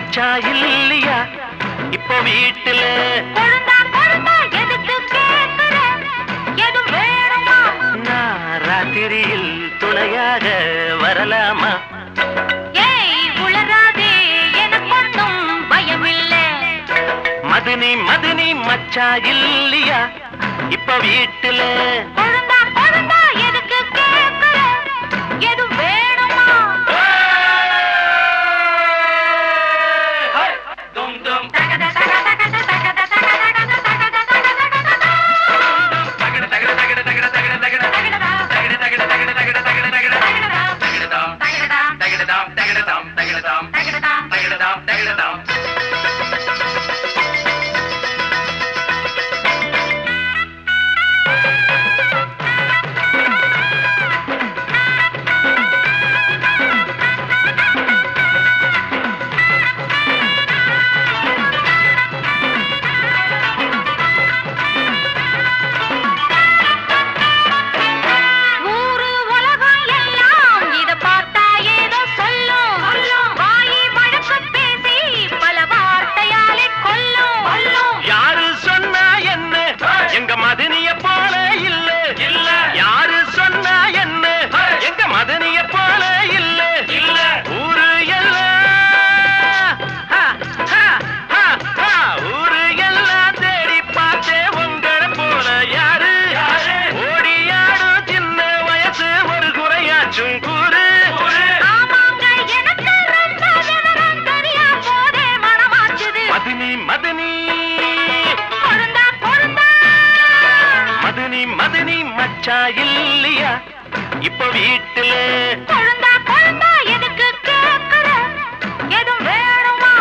மச்சா இல்லையா இப்போ வீட்டுல எதுக்கு கேக்குற எது வேணுமா நான் ராத்திரியில் துணையாக வரலாமா ஏய் உளராதே எனக்கு ஒன்றும் பயமில்லை மதுனி மதுனி மச்சா இல்லையா இப்போ வீட்டுல எதுக்கு கேக்குற எது வேணுமா மதுனி மச்சா இல்லையா இப்போ வீட்டுல எதுக்கு கேக்குற எதுவும் வேணுமா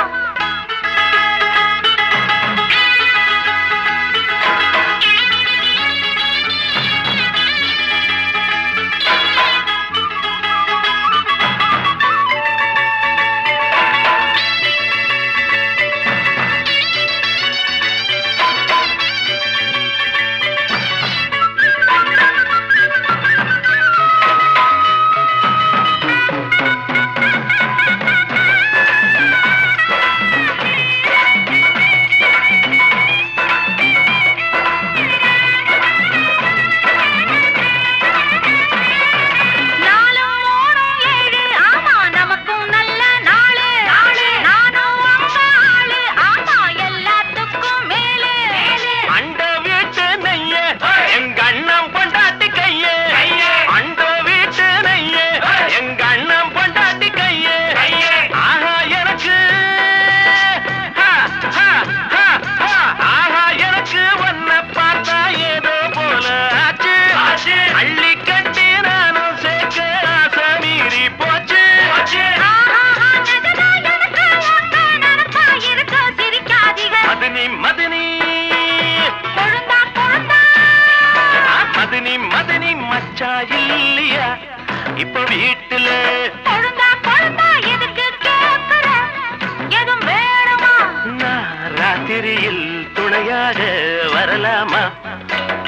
மதுனி மச்சா இல்லையா இப்போ வீட்டுல எதுக்கு கேக்குற எதுவும் வேணுமா நான் ராத்திரியில் துணையாக வரலாமா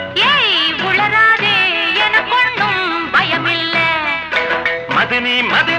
ஏய் உளராதே எனக்கு ஒன்றும் பயமில்லை மதுனி